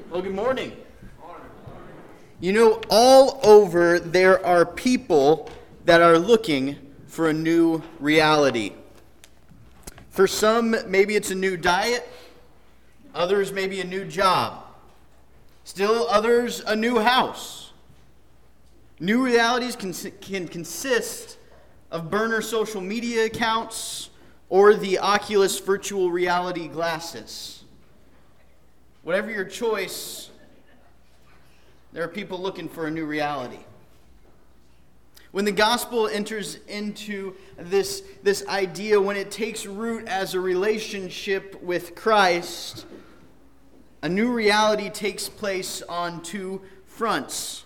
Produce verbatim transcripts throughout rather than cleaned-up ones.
Well, good morning. You know, all over there are people that are looking for a new reality. For some, maybe it's a new diet. Others, maybe a new job. Still others, a new house. New realities can, can consist of burner social media accounts or the Oculus virtual reality glasses. Whatever your choice, there are people looking for a new reality. When the gospel enters into this, this idea, when it takes root as a relationship with Christ, a new reality takes place on two fronts.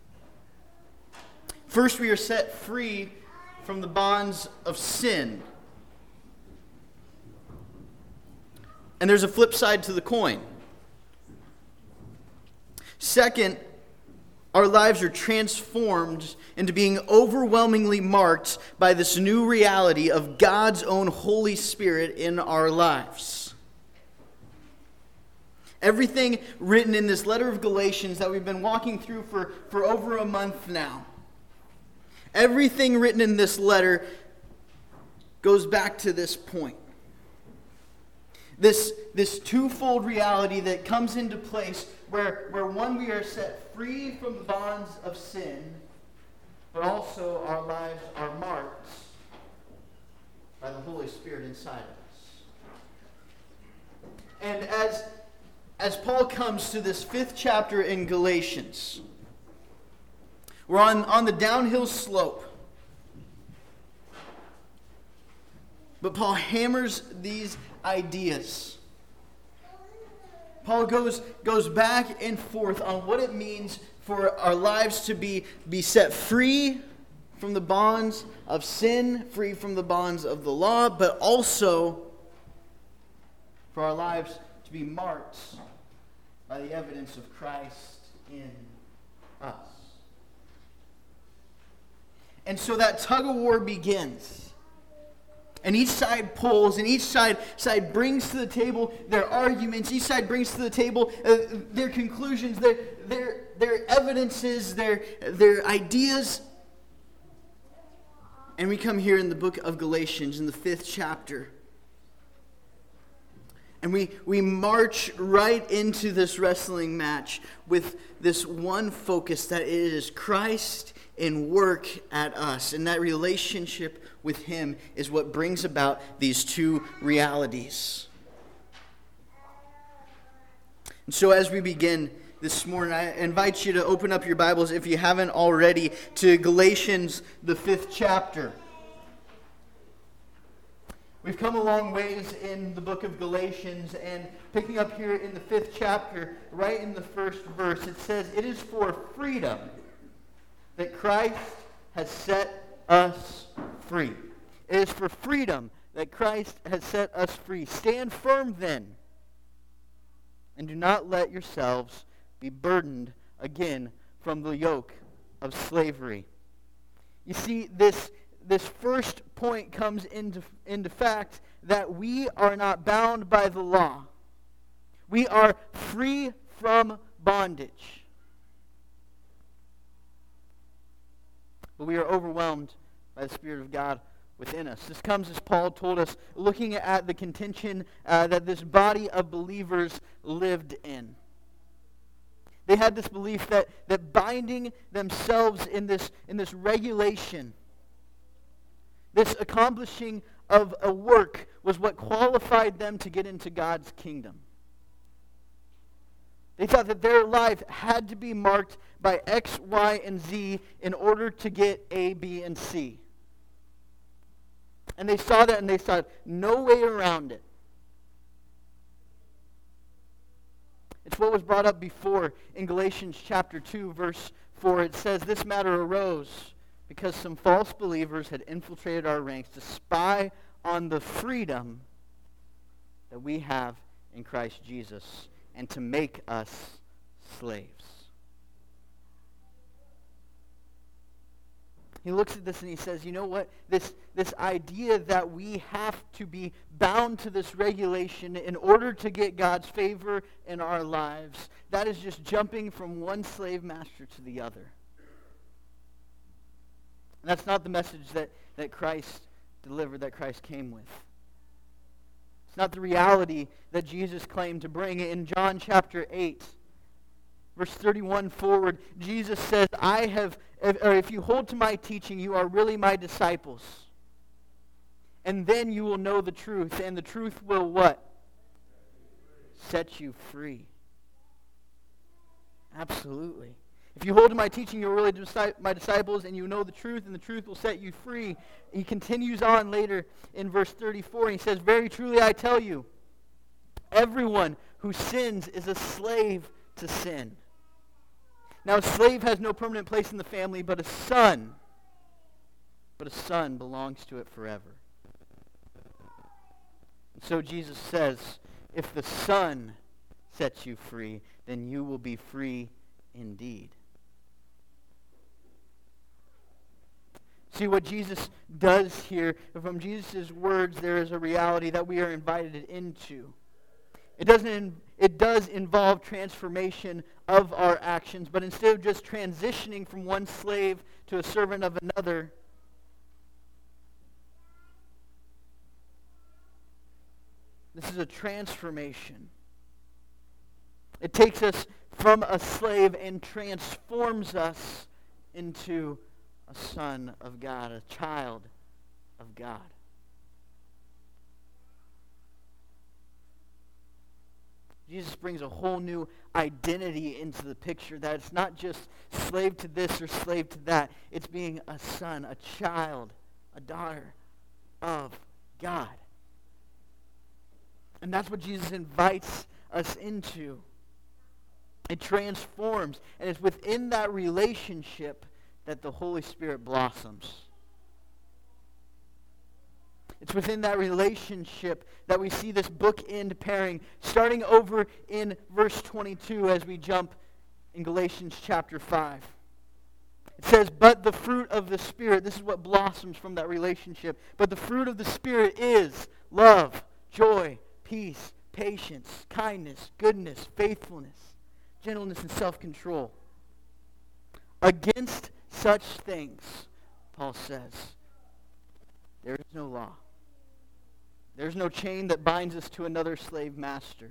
First, we are set free from the bonds of sin. And there's a flip side to the coin. Second, our lives are transformed into being overwhelmingly marked by this new reality of God's own Holy Spirit in our lives. Everything written in this letter of Galatians that we've been walking through for, for over a month now, everything written in this letter goes back to this point. This, this twofold reality that comes into place where, where one, we are set free from the bonds of sin, but also our lives are marked by the Holy Spirit inside of us. And as, as Paul comes to this fifth chapter in Galatians, we're on, on the downhill slope. But Paul hammers these ideas. Paul goes, goes back and forth on what it means for our lives to be, be set free from the bonds of sin, free from the bonds of the law, but also for our lives to be marked by the evidence of Christ in us. And so that tug of war begins. And each side pulls, and each side, side brings to the table their arguments. Each side brings to the table uh, their conclusions, their, their, their evidences, their, their ideas. And we come here in the book of Galatians, in the fifth chapter. And we, we march right into this wrestling match with this one focus, that it is Christ in work at us. And that relationship with Him is what brings about these two realities. And so as we begin this morning, I invite you to open up your Bibles, if you haven't already, to Galatians, the fifth chapter. We've come a long ways in the book of Galatians, and picking up here in the fifth chapter, right in the first verse, it says, "It is for freedom that Christ has set us free." It is for freedom that Christ has set us free. Stand firm then, and do not let yourselves be burdened again from the yoke of slavery. You see, this, this first point comes into, into fact that we are not bound by the law. We are free from bondage. But we are overwhelmed by the Spirit of God within us. This comes, as Paul told us, looking at the contention uh, that this body of believers lived in. They had this belief that, that binding themselves in this, in this regulation, this accomplishing of a work, was what qualified them to get into God's kingdom. They thought that their life had to be marked by X, Y, and Z in order to get A, B, and C. And they saw that and they thought, no way around it. It's what was brought up before in Galatians chapter two, verse four. It says, "This matter arose because some false believers had infiltrated our ranks to spy on the freedom that we have in Christ Jesus, and to make us slaves." He looks at this and he says, you know what? This, this idea that we have to be bound to this regulation in order to get God's favor in our lives, that is just jumping from one slave master to the other. And that's not the message that, that Christ delivered, that Christ came with. It's not the reality that Jesus claimed to bring. In John chapter eight, verse thirty-one forward, Jesus says, I have, or if you hold to my teaching, you are really my disciples. And then you will know the truth, and the truth will what? Set you free. Absolutely. If you hold to my teaching, you are really my disciples, and you know the truth, and the truth will set you free. He continues on later in verse thirty-four, and he says, very truly I tell you, everyone who sins is a slave to sin. Now, a slave has no permanent place in the family, but a son, but a son belongs to it forever. And so Jesus says, if the Son sets you free, then you will be free indeed. See what Jesus does here, from Jesus' words, there is a reality that we are invited into. It doesn't. It does involve transformation of our actions, but instead of just transitioning from one slave to a servant of another, this is a transformation. It takes us from a slave and transforms us into a son of God, a child of God. Jesus brings a whole new identity into the picture, that it's not just slave to this or slave to that. It's being a son, a child, a daughter of God. And that's what Jesus invites us into. It transforms, and it's within that relationship that the Holy Spirit blossoms. It's within that relationship that we see this bookend pairing, starting over in verse twenty-two as we jump in Galatians chapter five. It says, but the fruit of the Spirit, this is what blossoms from that relationship, but the fruit of the Spirit is love, joy, peace, patience, kindness, goodness, faithfulness, gentleness, and self-control. Against such things, Paul says, there is no law. There's no chain that binds us to another slave master.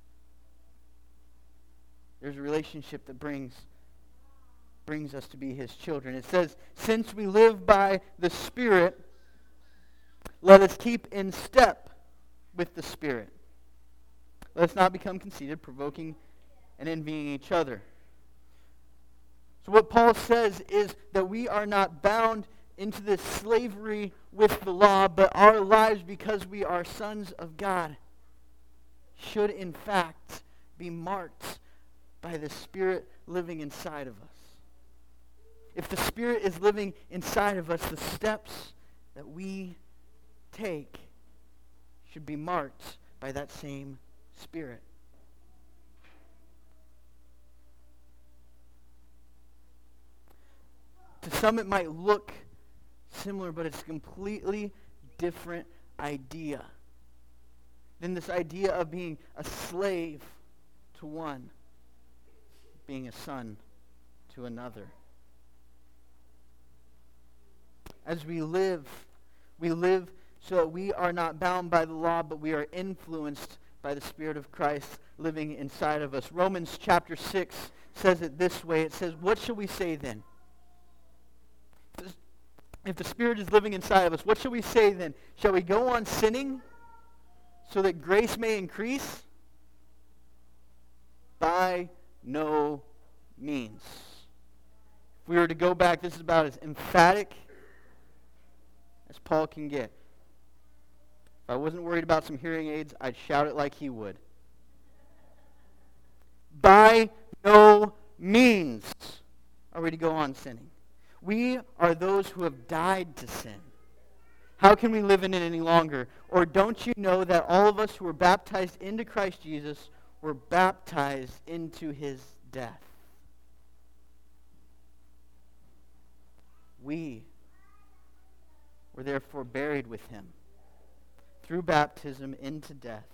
There's a relationship that brings, brings us to be his children. It says, since we live by the Spirit, let us keep in step with the Spirit. Let us not become conceited, provoking and envying each other. So what Paul says is that we are not bound into this slavery with the law, but our lives, because we are sons of God, should in fact be marked by the Spirit living inside of us. If the Spirit is living inside of us, the steps that we take should be marked by that same Spirit. To some it might look similar, but it's a completely different idea than this idea of being a slave to one, being a son to another. As we live, we live so that we are not bound by the law, but we are influenced by the Spirit of Christ living inside of us. Romans chapter six says it this way. It says, what shall we say then? If the Spirit is living inside of us, what shall we say then? Shall we go on sinning so that grace may increase? By no means. If we were to go back, this is about as emphatic as Paul can get. If I wasn't worried about some hearing aids, I'd shout it like he would. By no means are we to go on sinning. We are those who have died to sin. How can we live in it any longer? Or don't you know that all of us who were baptized into Christ Jesus were baptized into his death? We were therefore buried with him through baptism into death,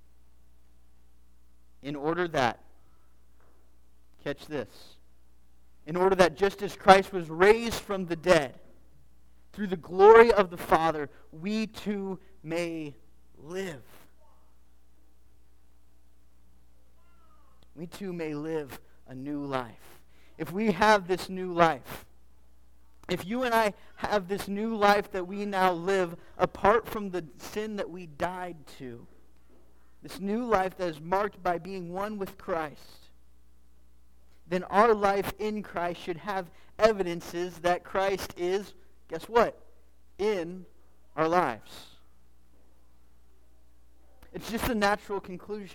in order that, catch this, in order that just as Christ was raised from the dead through the glory of the Father, we too may live. We too may live a new life. If we have this new life, if you and I have this new life that we now live apart from the sin that we died to, this new life that is marked by being one with Christ, then our life in Christ should have evidences that Christ is, guess what? In our lives. It's just a natural conclusion.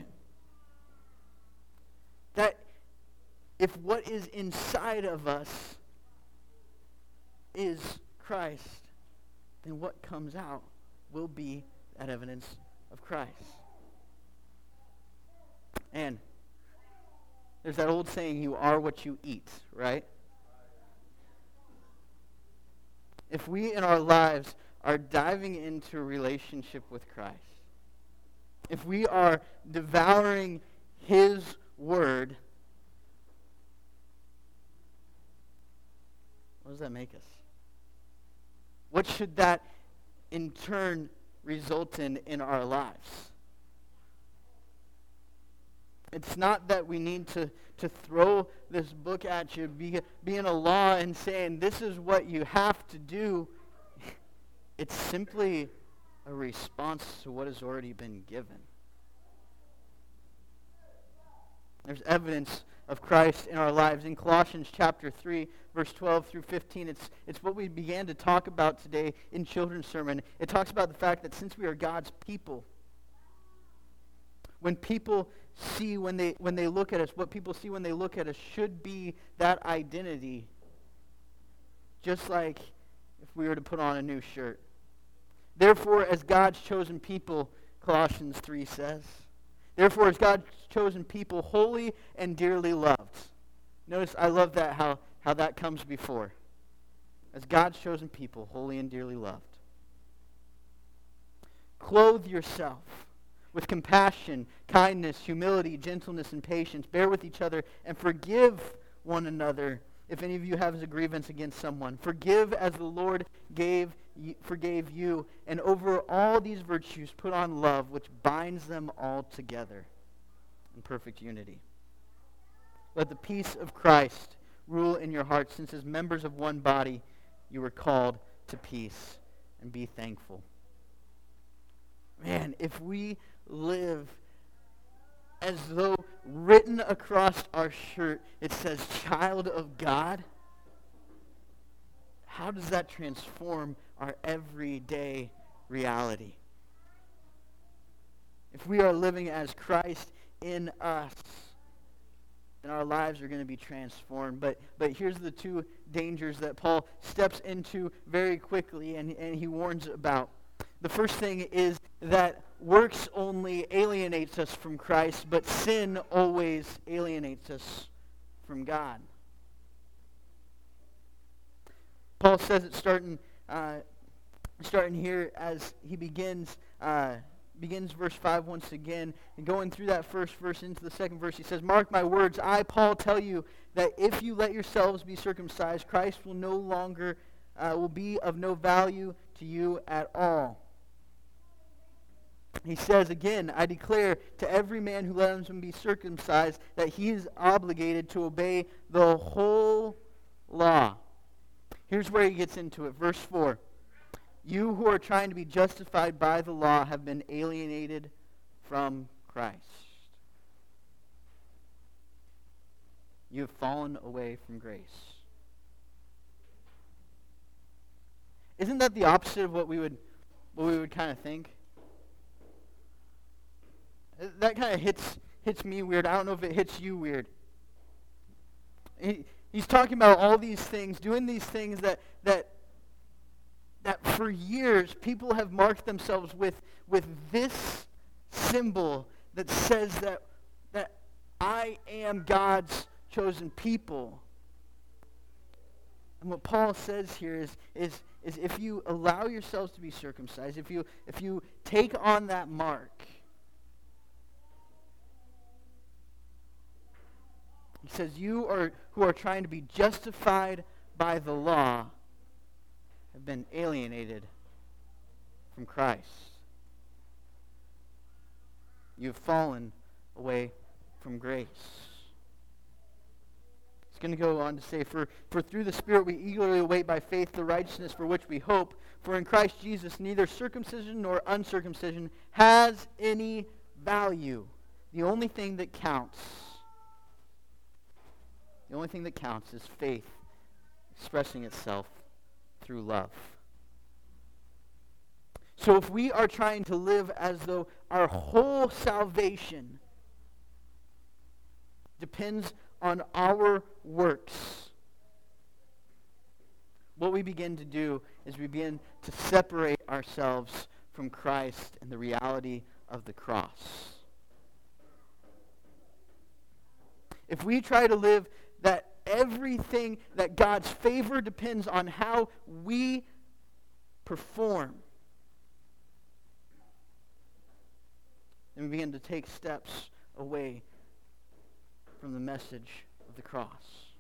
That if what is inside of us is Christ, then what comes out will be that evidence of Christ. And there's that old saying, you are what you eat, right? If we in our lives are diving into a relationship with Christ, if we are devouring His Word, what does that make us? What should that in turn result in in our lives? It's not that we need to, to throw this book at you, be, being a law and saying this is what you have to do. It's simply a response to what has already been given. There's evidence of Christ in our lives. In Colossians chapter three, verse twelve through fifteen, it's, it's what we began to talk about today in children's sermon. It talks about the fact that since we are God's people, when people see, when they when they look at us, what people see when they look at us should be that identity. Just like if we were to put on a new shirt. Therefore, as God's chosen people, Colossians three says, therefore, as God's chosen people, holy and dearly loved. Notice, I love that, how, how that comes before. As God's chosen people, holy and dearly loved. Clothe yourself with compassion, kindness, humility, gentleness, and patience. Bear with each other and forgive one another if any of you have a grievance against someone. Forgive as the Lord gave forgave you. And over all these virtues put on love, which binds them all together in perfect unity. Let the peace of Christ rule in your hearts, since as members of one body you were called to peace, and be thankful. Man, if we live as though written across our shirt it says child of God, how does that transform our everyday reality? If we are living as Christ in us, then our lives are going to be transformed. But but here's the two dangers that Paul steps into very quickly, and, and he warns about. The first thing is that works only alienates us from Christ, but sin always alienates us from God. Paul says it starting uh, starting here as he begins uh, begins verse five once again, and going through that first verse into the second verse, he says, "Mark my words, I, Paul, tell you that if you let yourselves be circumcised, Christ will no longer uh, will be of no value to you at all." He says again, "I declare to every man who lets him be circumcised that he is obligated to obey the whole law." Here's where he gets into it. Verse four. "You who are trying to be justified by the law have been alienated from Christ. You have fallen away from grace." Isn't that the opposite of what we would what we would kind of think? That kind of hits hits me weird. I don't know if it hits you weird. He, he's talking about all these things, doing these things that that that for years people have marked themselves with with this symbol that says that that I am God's chosen people. And what Paul says here is is is if you allow yourselves to be circumcised, if you if you take on that mark, he says you are who are trying to be justified by the law have been alienated from Christ. You've fallen away from grace. It's going to go on to say, for, for through the Spirit we eagerly await by faith the righteousness for which we hope. For in Christ Jesus neither circumcision nor uncircumcision has any value. The only thing that counts, the only thing that counts is faith expressing itself through love. So if we are trying to live as though our whole salvation depends on our works, what we begin to do is we begin to separate ourselves from Christ and the reality of the cross. If we try to live that everything, that God's favor depends on how we perform, then we begin to take steps away from the message of the cross.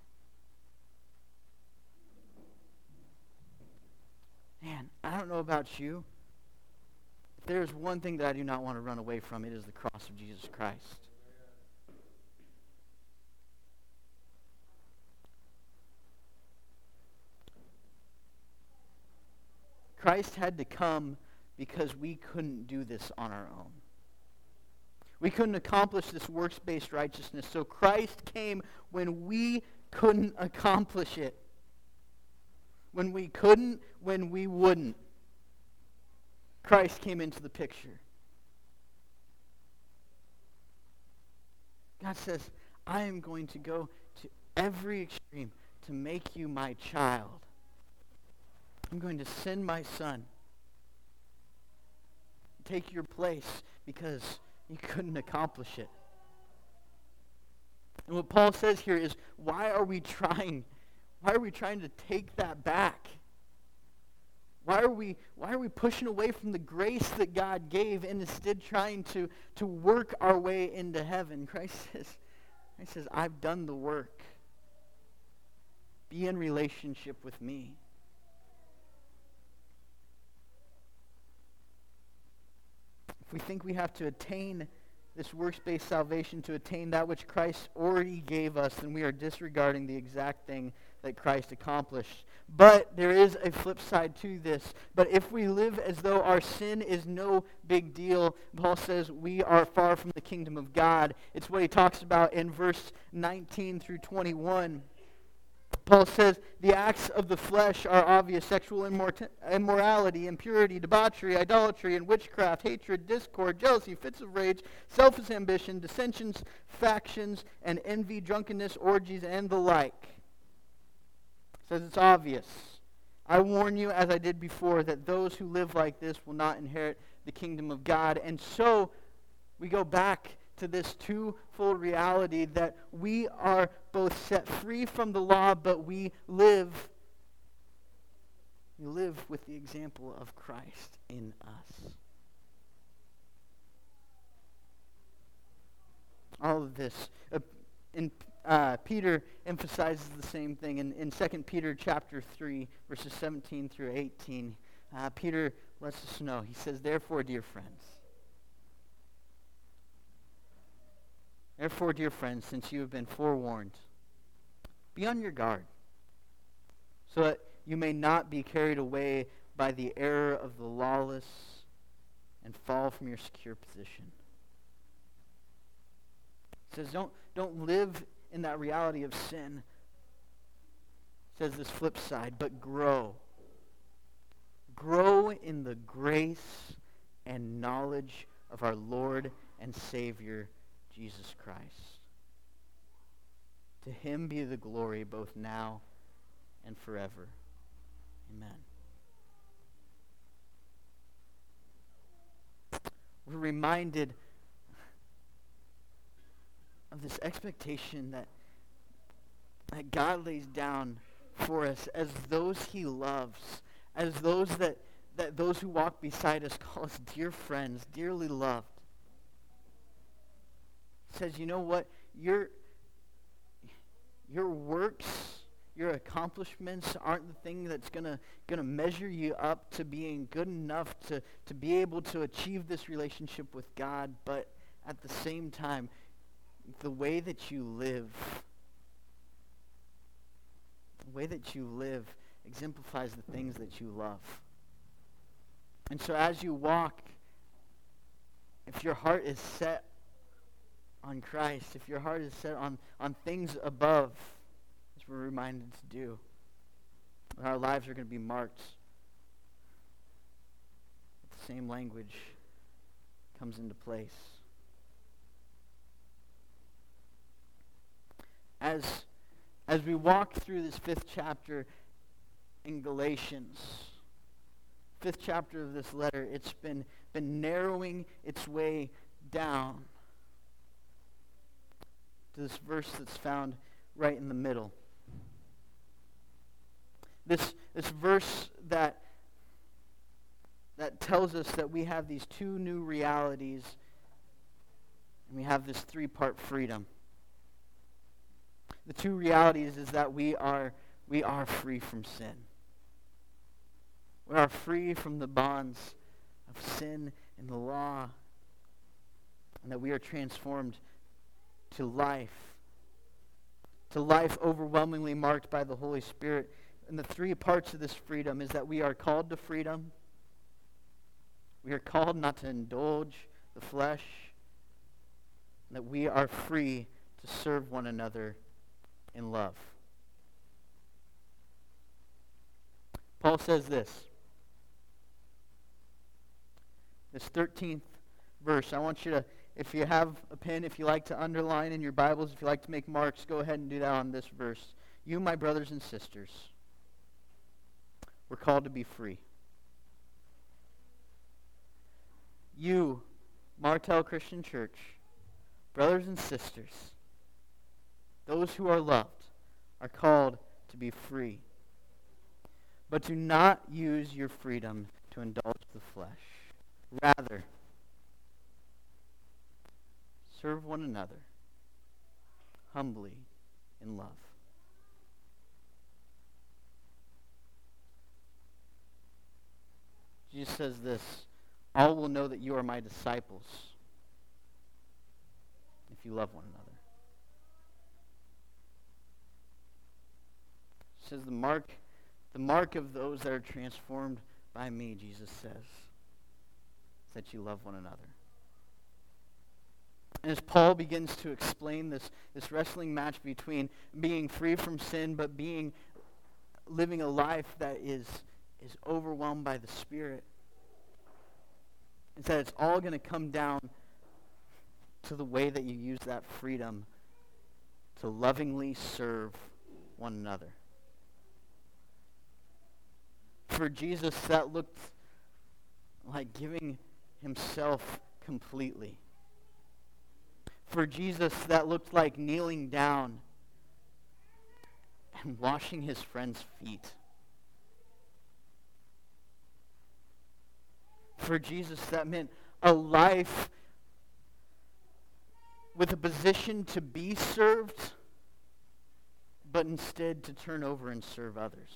Man, I don't know about you. If there is one thing that I do not want to run away from, it is the cross of Jesus Christ. Christ had to come because we couldn't do this on our own. We couldn't accomplish this works-based righteousness. So Christ came when we couldn't accomplish it. When we couldn't, when we wouldn't. Christ came into the picture. God says, I am going to go to every extreme to make you my child. I'm going to send my son. Take your place because you couldn't accomplish it. And what Paul says here is, why are we trying? Why are we trying to take that back? Why are we why are we pushing away from the grace that God gave and instead trying to, to work our way into heaven? Christ says, Christ says, I've done the work. Be in relationship with me. If we think we have to attain this works-based salvation to attain that which Christ already gave us, then we are disregarding the exact thing that Christ accomplished. But there is a flip side to this. But if we live as though our sin is no big deal, Paul says we are far from the kingdom of God. It's what he talks about in verse nineteen through twenty-one. Paul says, the acts of the flesh are obvious: sexual immor- immorality, impurity, debauchery, idolatry, and witchcraft, hatred, discord, jealousy, fits of rage, selfish ambition, dissensions, factions, and envy, drunkenness, orgies, and the like. It says it's obvious. I warn you, as I did before, that those who live like this will not inherit the kingdom of God. And so we go back to this twofold reality that we are both set free from the law, but we live, we live with the example of Christ in us. All of this, uh, in uh, Peter emphasizes the same thing in, in Second Peter chapter three, verses seventeen through eighteen. Uh, Peter lets us know. He says, therefore, dear friends, Therefore, dear friends, since you have been forewarned, be on your guard, so that you may not be carried away by the error of the lawless and fall from your secure position. It says don't, don't live in that reality of sin. It says this flip side, but grow. Grow in the grace and knowledge of our Lord and Savior, Jesus Christ. To him be the glory both now and forever. Amen. We're reminded of this expectation that, that God lays down for us as those he loves, as those that, that those who walk beside us call us dear friends, dearly loved. He says, you know what? Your, your works, your accomplishments aren't the thing that's gonna gonna measure you up to being good enough to, to be able to achieve this relationship with God, but at the same time, the way that you live, the way that you live exemplifies the things that you love. And so as you walk, if your heart is set on Christ, if your heart is set on, on things above, as we're reminded to do, our lives are going to be marked. The same language comes into place. As, as we walk through this fifth chapter in Galatians, fifth chapter of this letter, it's been, been narrowing its way down to this verse that's found right in the middle. This, this verse that, that tells us that we have these two new realities and we have this three-part freedom. The two realities is that we are we are free from sin. We are free from the bonds of sin and the law, and that we are transformed to life, to life overwhelmingly marked by the Holy Spirit. And the three parts of this freedom is that we are called to freedom. We are called not to indulge the flesh, and that we are free to serve one another in love. Paul says this. This thirteenth verse. I want you to, if you have a pen, if you like to underline in your Bibles, if you like to make marks, go ahead and do that on this verse. You, my brothers and sisters, were called to be free. You, Martel Christian Church, brothers and sisters, those who are loved, are called to be free. But do not use your freedom to indulge the flesh. Rather, serve one another humbly in love. Jesus says this, all will know that you are my disciples if you love one another. It says the mark, the mark of those that are transformed by me, Jesus says, is that you love one another. And as Paul begins to explain this, this wrestling match between being free from sin but being living a life that is, is overwhelmed by the Spirit, it's that it's all going to come down to the way that you use that freedom to lovingly serve one another. For Jesus, that looked like giving himself completely. For Jesus, that looked like kneeling down and washing his friends' feet. For Jesus, that meant a life with a position to be served, but instead to turn over and serve others.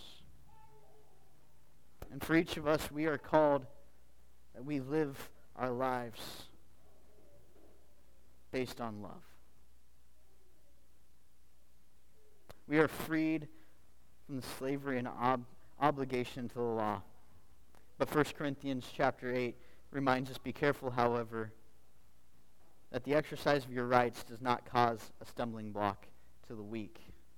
And for each of us, we are called that we live our lives based on love. We are freed from the slavery and ob- obligation to the law. But First Corinthians chapter eight reminds us, be careful, however, that the exercise of your rights does not cause a stumbling block to the weak.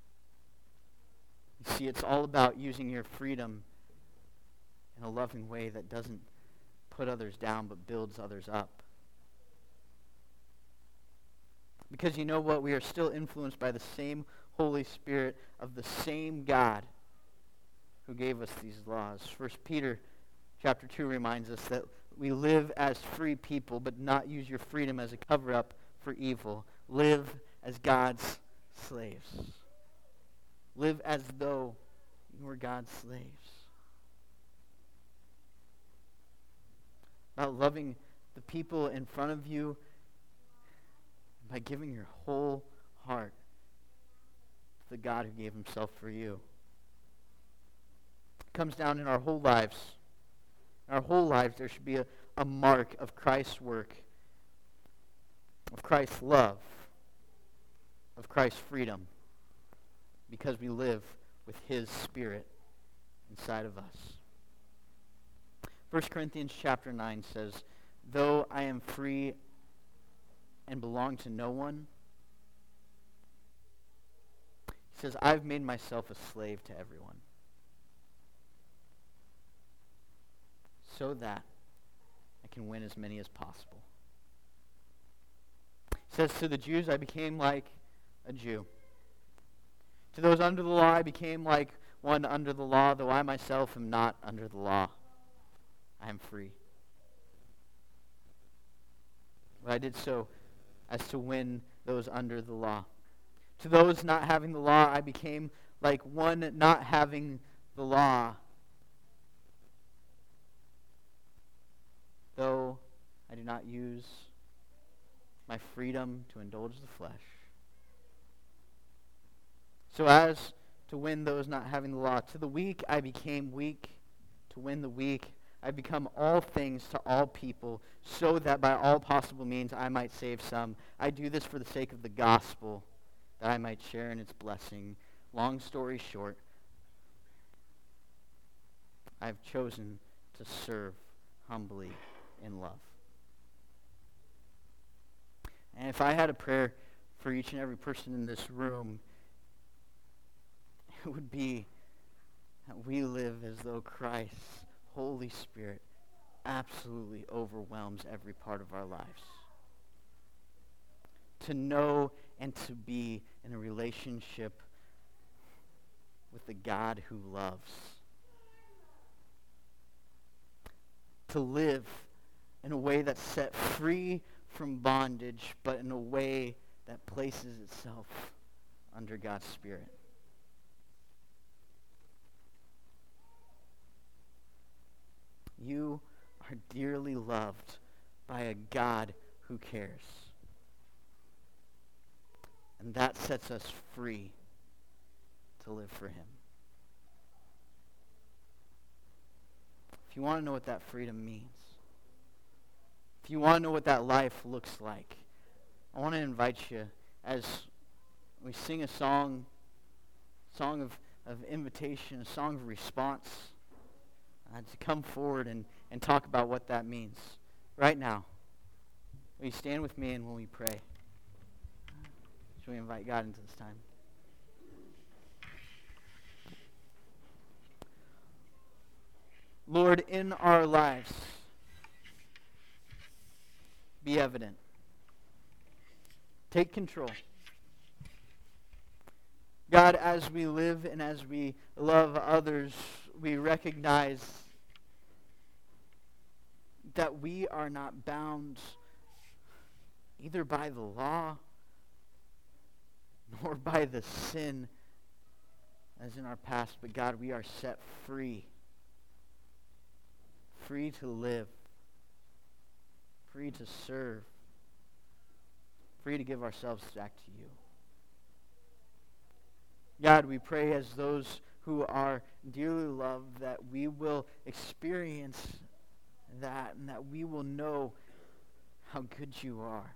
You see, it's all about using your freedom in a loving way that doesn't put others down but builds others up. Because you know what? We are still influenced by the same Holy Spirit of the same God who gave us these laws. First Peter chapter two reminds us that we live as free people, but not use your freedom as a cover-up for evil. Live as God's slaves. Live as though you were God's slaves. about loving the people in front of you by giving your whole heart to the God who gave himself for you. It comes down in our whole lives. In our whole lives, there should be a, a mark of Christ's work, of Christ's love, of Christ's freedom, because we live with his Spirit inside of us. First Corinthians chapter nine says, though I am free and belong to no one, he says, I've made myself a slave to everyone, so that I can win as many as possible. He says, to the Jews I became like a Jew. To those under the law I became like one under the law, though I myself am not under the law. I am free. But I did so as to win those under the law. To those not having the law, I became like one not having the law, though I do not use my freedom to indulge the flesh, so as to win those not having the law. To the weak I became weak, to win the weak. I become all things to all people, so that by all possible means I might save some. I do this for the sake of the gospel, that I might share in its blessing. Long story short, I have chosen to serve humbly in love. And if I had a prayer for each and every person in this room, it would be that we live as though Christ's Holy Spirit absolutely overwhelms every part of our lives. To know and to be in a relationship with the God who loves. To live in a way that's set free from bondage, but in a way that places itself under God's Spirit. You are dearly loved by a God who cares. And that sets us free to live for him. If you want to know what that freedom means, if you want to know what that life looks like, I want to invite you as we sing a song, song of, of invitation, a song of response, uh, to come forward and, and talk about what that means. Right now, will you stand with me and when we pray? Should we invite God into this time? Lord, in our lives, be evident. Take control. God, as we live and as we love others, we recognize that we are not bound either by the law nor by the sin as in our past, but God, we are set free. Free to live. Free to serve. Free to give ourselves back to you. God, we pray as those who are dearly loved that we will experience that and that we will know how good you are.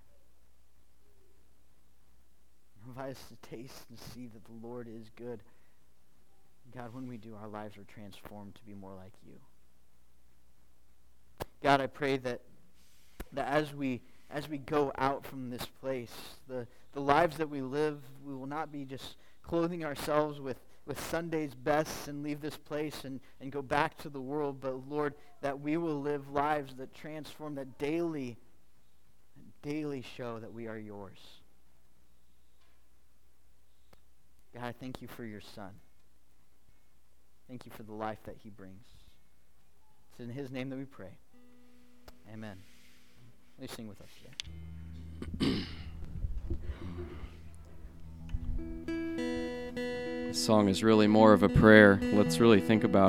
Invite us to taste and see that the Lord is good. God, when we do, our lives are transformed to be more like you. God, I pray that that as we as we go out from this place, the, the lives that we live, we will not be just clothing ourselves with, with Sunday's best and leave this place and, and go back to the world, but Lord, that we will live lives that transform, that daily, daily show that we are yours. God, I thank you for your Son. Thank you for the life that he brings. It's in his name that we pray. Amen. Let me sing with us today. This song is really more of a prayer. Let's really think about